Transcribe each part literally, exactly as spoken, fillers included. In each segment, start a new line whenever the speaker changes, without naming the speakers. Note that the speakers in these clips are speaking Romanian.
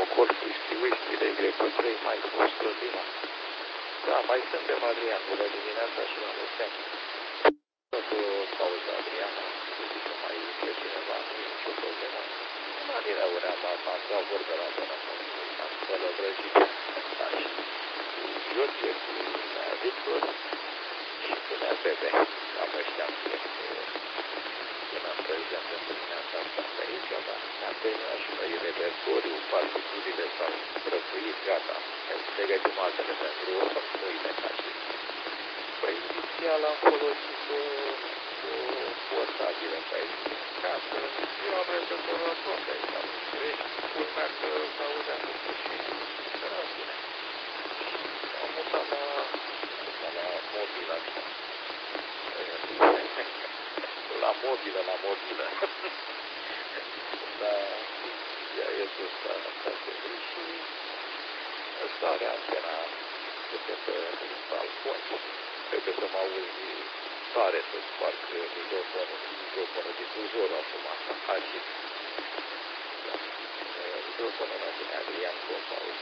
Concord, whisky, whisky de Greco trei, mai fost Rodina. Da, mai suntem, Adrian, bună dimineața și la mulți ani. Tot o pauză, Adrian, zic că mai intre cineva, nu e nicio problemă. La din Aurea, m-am dat vorbă la zona, am călăvrăgit, da, și George, cu Victor și cu Nea Bebe. Am ăștia am spus că n-am prezent în dimineața asta pe aici, dar ne-am terminat și noi repertoriu, partiturile s-au răfuit, gata. Ne găsim altele pentru noi mecaci. Păi, inițial am folosit o, o portabilă pe aici, ca să eu am repertoriu tot pe aici, am greșit, culmea că s-audea în sfârșit, că n-am bine. Am mutat la, la mobil așa. La mobilă, la mobilă. Dar ea este ăsta, asta se și ăsta are antena câte pe balcon. Trebuie să mă auzi tare să sparg microfonul, microfonul difuzorul acum, așa, agit. Da. Microfonul la tine, Adrian, cu o pauză.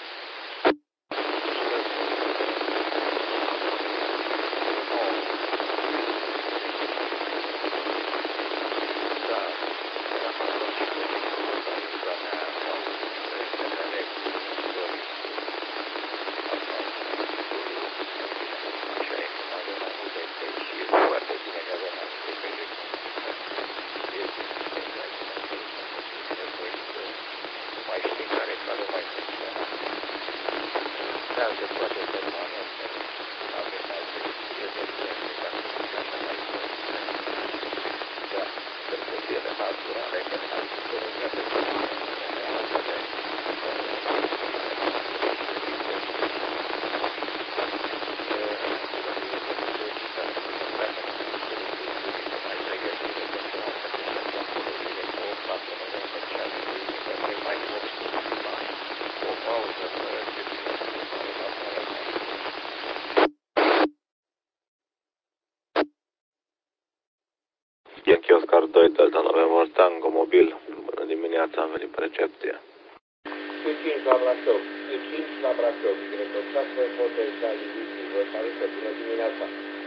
Yankee Oscar doi, Delta November Tango, mobil. Bună dimineața, am venit pe recepție.
Cu cinci la Brașov, cu cinci la Brașov, Greco șase, Hotel Charlie Whiskey, vă salută, bună dimineața.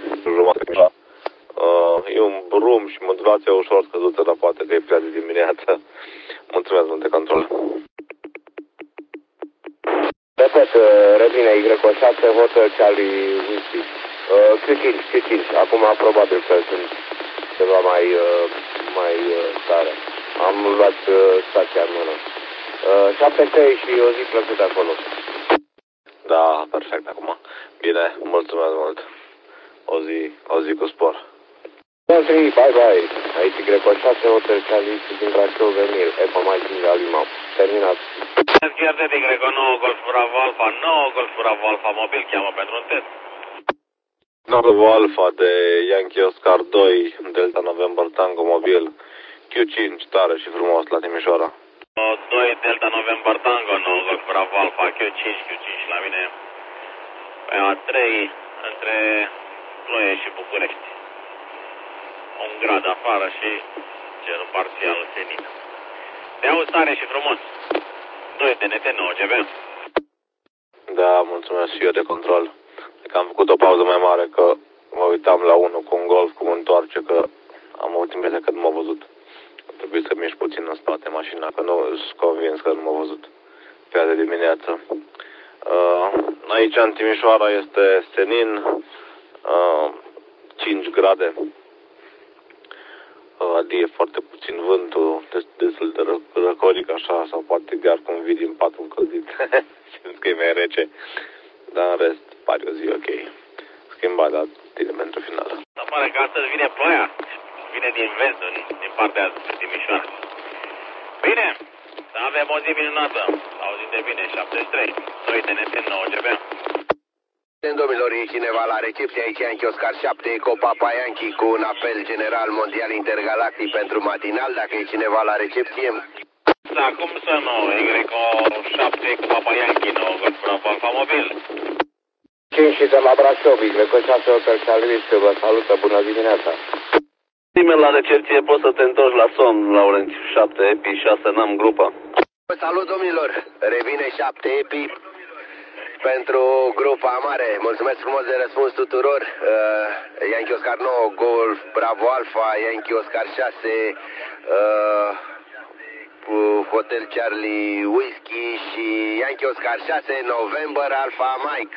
Uh, e un brum și modulația ușor scăzută, dar poate că e prea de dimineață. Mulțumesc mult de control.
Repet, revine Greco șase, Hotel Charlie Whiskey. Q cinci, Q cinci, acum probabil că sunt ceva mai, uh, mai uh, tare. Am luat uh, stația în mână. Uh, șapte trei și o zi plăcută acolo.
Da, perfect acum. Bine, mulțumesc mult. O zi, o zi cu spor.
trei, bye bye. Aici Greco șase, Hotel Charlie din Brașov, Emil, Epa mai din Alimau. Terminat.
Chiar de Greco nouă, Golf Bravo Alfa nouă, Golf Bravo Alfa mobil, cheamă pentru un test.
Bravo Alfa de Yankee Oscar doi, Delta November Tango mobil, Q cinci, tare și frumos la Timișoara.
doi Delta November Tango, nouă Golf Bravo Alfa, Q cinci, Q cinci la mine. Pe A trei, între Ploiești și București. Un grad afară și cerul parțial senin. Te auzi tare și frumos. doi T N T nouă G B.
Da, mulțumesc și eu de control. Că am făcut o pauză mai mare, că mă uitam la unul cu un Golf cum întoarce, că am avut impresia că nu m-a văzut. Trebuie să mișc puțin în spate mașina, că nu sunt convins că nu m-a văzut pe de dimineață. Uh, aici în Timișoara este senin, uh, cinci grade. Uh, adie foarte puțin vântul, destul de ră, răcoric așa, sau poate chiar cum vii din patul încălzit. Simt că e mai rece, dar în rest pare o zi ok. Schimbat, dar tine pentru final.
Dar pare că astăzi vine ploaia, vine din vest, din partea spre Timișoara. Bine, să avem o zi minunată, auzim de bine, șaptezeci și trei, doi T N T nouă G B.
Domnilor, e cineva la recepție aici, Yankee Oscar șapte, Eco Papa Yankee, cu un apel general mondial intergalactic pentru matinal, dacă e cineva la recepție.
Da, cum să nu, Greco șapte, Eco Papa Yankee, nouă Golf Bravo Alfa mobil.
cinci și de la Brașov, Greco șase, Hotel Charlie, vă salută, bună dimineața.
Nimeni la recepție, poți să te întorci la somn, Laurent, șapte, Epi, șase, n-am grupa.
Salut, domnilor! Revine șapte epi pentru grupa mare. Mulțumesc frumos de răspuns tuturor. Uh, Yankee Oscar nouă, Golf, Bravo Alpha, Yankee Oscar șase, uh, Hotel Charlie Whiskey și Yankee Oscar șase, November Alpha Mike.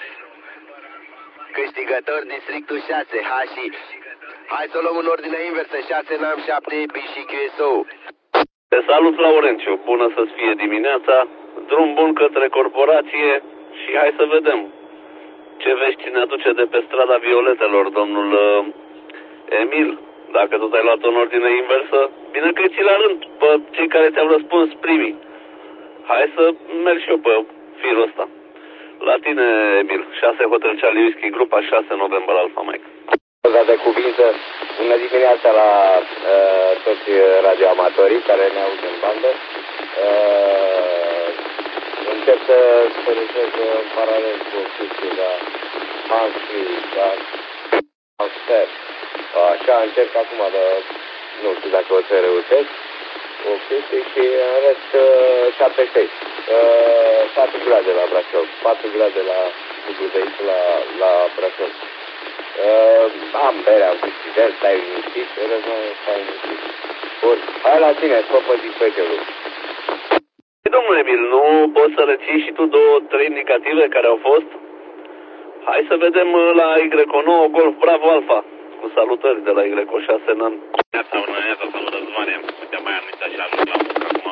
Câștigător districtul șase, H și. Hai să luăm în ordine inversă, șase N A M, șapte epi și Q S O.
Te salut, Laurențiu. Bună să-ți fie dimineața. Drum bun către corporație și hai să vedem ce vești ne aduce de pe strada Violetelor, domnul uh, Emil. Dacă tu te-ai luat în ordine inversă, bine că ți la rând pe cei care ți-au răspuns primii. Hai să merg și eu pe firul ăsta. La tine, Emil. șase Hotel Charlie Whiskey, grupa șase, November Alpha Mike.
De cuvință, bună dimineața la uh, toți radioamatorii care ne aud în bandă. Uh, încep să sperujez în paralel cu o chestie la Hansfree, la Hansfer. Așa, încerc acum, dar nu știu dacă o să reușesc. O chestie și în rest uh, șapte șase. Uh, patru grade la Brașov, patru grade la București, la, la Brașov. Uh, am bere, am câștigat, stai liniștit, stai liniștit. Bun, hai la tine, scopă dispecelul.
Domnule Emil, nu poți să reții și tu două, trei indicative care au fost? Hai să vedem la Y nouă, Golf Bravo Alpha. Cu salutări de la Y șase, N A M.
Neața, bună, neața, salut, Răzvane. Uite, mai am uitat și ajung la muncă acum.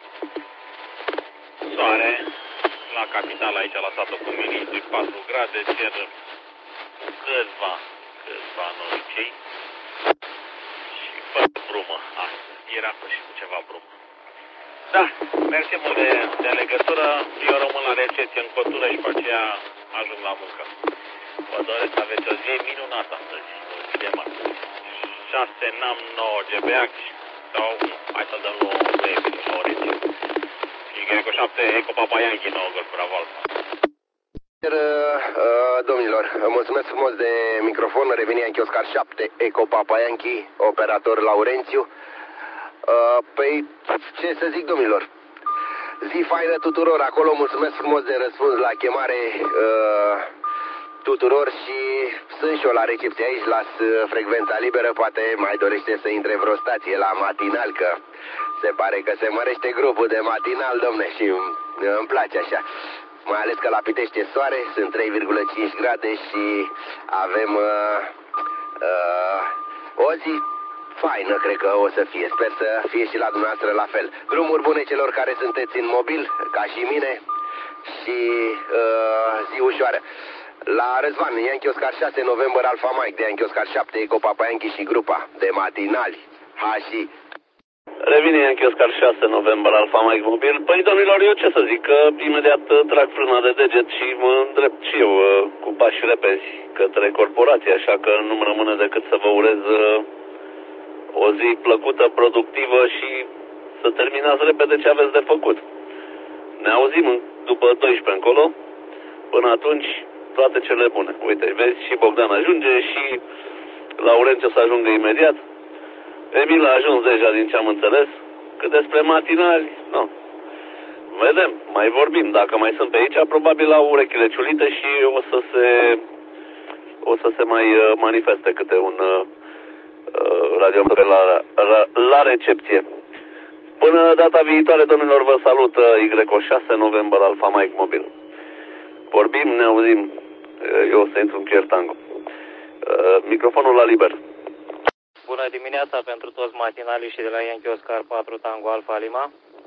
Soare, la capital, aici, la satul cu Ministri, patru grade, cer câțiva, câțiva noricei și fără brumă. Astăzi era cu și cu ceva brumă. Da, mersi mult de, de legătură. Eu rămân la recepție în cotură și pe aceea ajung la muncă. Vă doresc să aveți o zi minunată astăzi, o zi de mare. șase N A M, nouă G B A C sau hai să dăm nouă de Laurențiu. Y șapte, Eco Papa Yankee, nouă Golf Bravo Alpha.
Domnilor, mulțumesc frumos de microfon. Revine Yankee Oscar șapte, Eco Papa Yankee, operator Laurențiu. Păi, ce să zic, domnilor? Zi faină tuturor acolo, mulțumesc frumos de răspuns la chemare uh, tuturor și sunt și eu la recepție aici, las frecvența liberă, poate mai dorește să intre vreo stație la matinal, că se pare că se mărește grupul de matinal, domne, și îmi place așa. Mai ales că la Pitești e soare, sunt trei virgulă cinci grade și avem uh, uh, o zi faină, cred că o să fie. Sper să fie și la dumneavoastră la fel. Drumuri bune celor care sunteți în mobil, ca și mine, și uh, zi ușoară. La Răzvan, Yankee Oscar șase, November Alpha Mike, de Yankee Oscar șapte, Eco Papa Yankee și grupa de matinali. Ha și...
Revine Yankee Oscar șase, November Alpha Mike mobil. Păi, domnilor, eu ce să zic, că imediat trag frâna de deget și mă îndrept și eu uh, cu pași repezi către corporație, așa că nu-mi rămâne decât să vă urez uh, o zi plăcută, productivă și să terminați repede ce aveți de făcut. Ne auzim după doisprezece încolo. Până atunci, toate cele bune. Uite, vezi, și Bogdan ajunge și Laurențiu să ajungă imediat. Emil a ajuns deja, din ce am înțeles. Cât despre matinali, nu. Vedem, mai vorbim. Dacă mai sunt pe aici, probabil au urechile ciulite și o să se o să se mai manifeste câte un uh, radio la, la, la recepție. Până data viitoare, domnilor, vă salut Y șase, November Alpha Mike mobil. Vorbim, ne auzim. Eu o să intru în Pier Tango. Microfonul la liber.
Bună dimineața pentru toți matinalii și de la Yankee Oscar patru Tango Alpha Lima.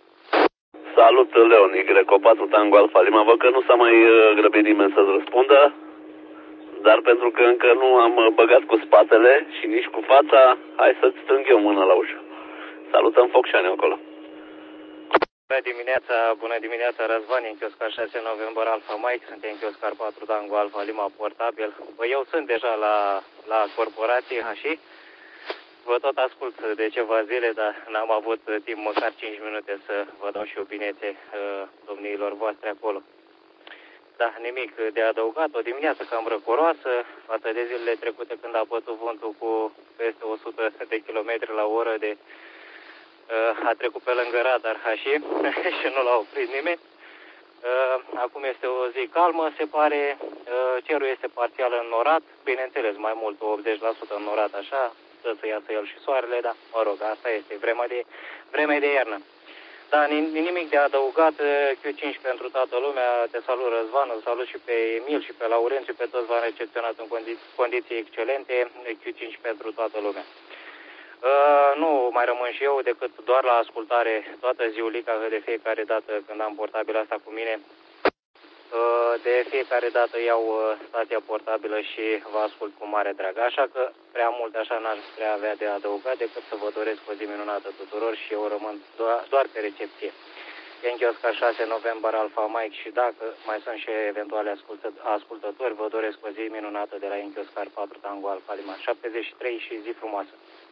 Salut, Leon, Y patru Tango Alpha Lima. Văd că nu s-a mai grăbit nimeni să-ți răspundă, dar pentru că încă nu am băgat cu spatele și nici cu fața, hai să-ți strâng eu mâna la ușă. Salutăm Focșani acolo.
Bună dimineața, bună dimineața, Răzvan, Yankee Oscar șase, November Alpha Mike, sunt Yankee Oscar patru Tango Alpha Lima portabil. Bă, eu sunt deja la, la corporație, și vă tot ascult de ceva zile, dar n-am avut timp măcar cinci minute să vă dau și opiniețe uh, domniilor voastre acolo. Da, nimic de adăugat, o dimineață cam răcoroasă, față de zilele trecute când a bătut vântul cu peste o sută de kilometri la oră de a trecut pe lângă radar Hași și nu l-a oprit nimeni. Acum este o zi calmă, se pare, cerul este parțial înnorat, bineînțeles mai mult, optzeci la sută înnorat așa, să să iasă el și soarele, dar mă rog, asta este vremea de, vremea de iarnă. Da, nimic de adăugat, Q cinci pentru toată lumea, te salut Răzvan, îl salut și pe Emil și pe Laurențiu, pe toți v-am recepționat în condiții, condiții excelente, Q cinci pentru toată lumea. Uh, nu mai rămân și eu decât doar la ascultare toată ziulica, de fiecare dată când am portabil asta cu mine. Uh, de fiecare dată iau uh, stația portabilă și vă ascult cu mare drag. Așa că prea mult așa n-aș prea avea de adăugat decât să vă doresc o zi minunată tuturor și eu rămân doar, doar pe recepție. Yankee Oscar șase November Alpha Mike și dacă mai sunt și eventuale ascultă, ascultători, vă doresc o zi minunată de la Yankee Oscar patru Tango Alpha Lima șaptezeci și trei și zi frumoasă.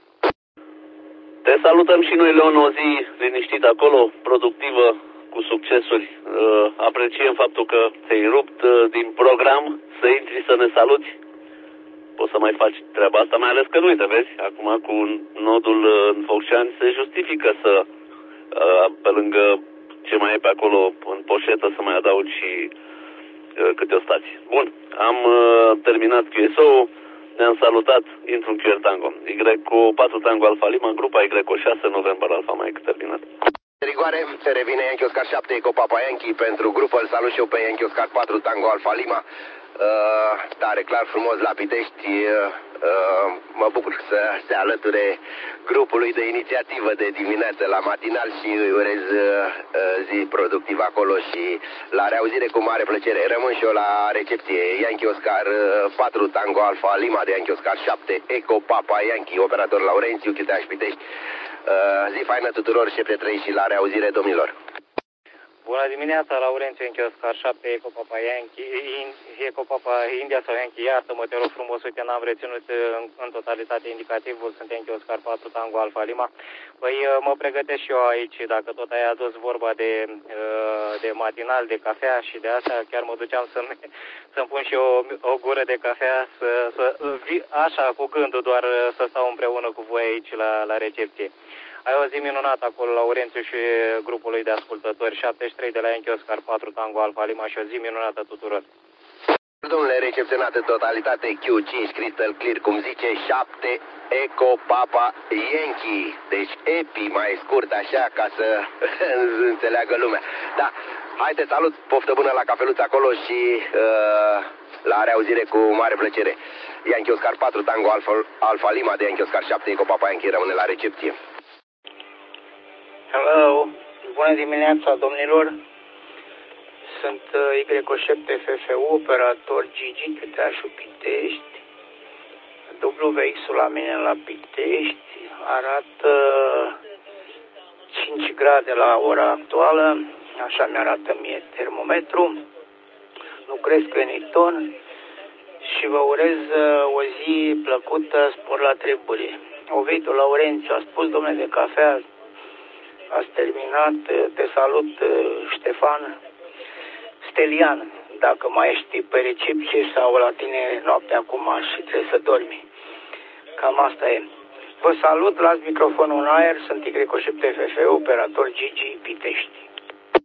Te salutăm și noi, Leon, o zi liniștită acolo, productivă, cu succesuri. Uh, apreciem faptul că ți-ai rupt uh, din program să intri să ne saluti. Poți să mai faci treaba asta, mai ales că nu uite, vezi, acum cu nodul uh, în Focșani se justifică să, uh, pe lângă ce mai e pe acolo în poșetă, să mai adaugi și uh, câte o stație. Bun, am uh, terminat Q S O-ul. Ne-am salutat, intru în Q R Tango. Y cu patru Tango Alpha Lima, grupa Y cu șase November Alpha Mike, terminat.
Rigoare, revine Yankee Oscar șapte Eco Papa Yankee pentru grupă, îl salut și eu pe Yankee Oscar patru Tango Alpha Lima. Uh, tare clar, frumos la Pitești, uh, uh, mă bucur să se alăture grupului de inițiativă de dimineață la matinal și îi urez uh, zi productiv acolo și la reauzire cu mare plăcere. Rămân și eu la recepție. Yankee Oscar patru Tango Alpha Lima de Yankee Oscar șapte Eco Papa Yankee, operator Laurențiu, Chiteaș Pitești. Uh, zi faină tuturor, șepte trei și la reauzire, domnilor.
Bună dimineața, Laurențiu, Yankee Oscar șapte, Eco Papa Yankee, Eco Papa India sau Yankee, iartă-mă, te rog frumos, uite, n-am reținut în, în totalitate indicativul, sunt Yankee Oscar patru Tango Alpha Lima. Păi mă pregătesc și eu aici, dacă tot ai adus vorba de, de matinal, de cafea și de asta, chiar mă duceam să-mi, să-mi pun și eu o, o gură de cafea, să, să, așa, cu gândul doar să stau împreună cu voi aici la, la recepție. Ai o zi minunată acolo, Laurențiu și grupului de ascultători, șaptezeci și trei de la Yankee Oscar patru Tango Alpha Lima și o zi minunată tuturor.
Domnule, recepționat în totalitate Q cinci Crystal Clear, cum zice, șapte Eco Papa Yankee. Deci EPI mai scurt așa ca să înțeleagă lumea. Da, haide, salut, poftă bună la cafeluță acolo și uh, la reauzire cu mare plăcere. Yankee Oscar patru Tango Alpha, Alpha Lima de Yankee Oscar șapte Eco Papa Yankee rămâne la recepție.
Hello, bună dimineața, domnilor. Sunt uh, Y șapte F F U, operator Gigi, Chiteașul Pitești. Dublu vehicul la mine la Pitești. Arată cinci grade la ora actuală. Așa mi-arată mie termometru. Nu cresc veniton. Și vă urez uh, o zi plăcută, spor la treburi. Ovidiu Laurențiu a spus, domnule de cafea, ați terminat, te salut, Ștefan. Stelian, dacă mai ești pe recepție sau la tine noaptea acum și trebuie să dormi. Cam asta e. Vă salut, las microfonul în aer, sunt Y șapte F F, operator Gigi Pitești.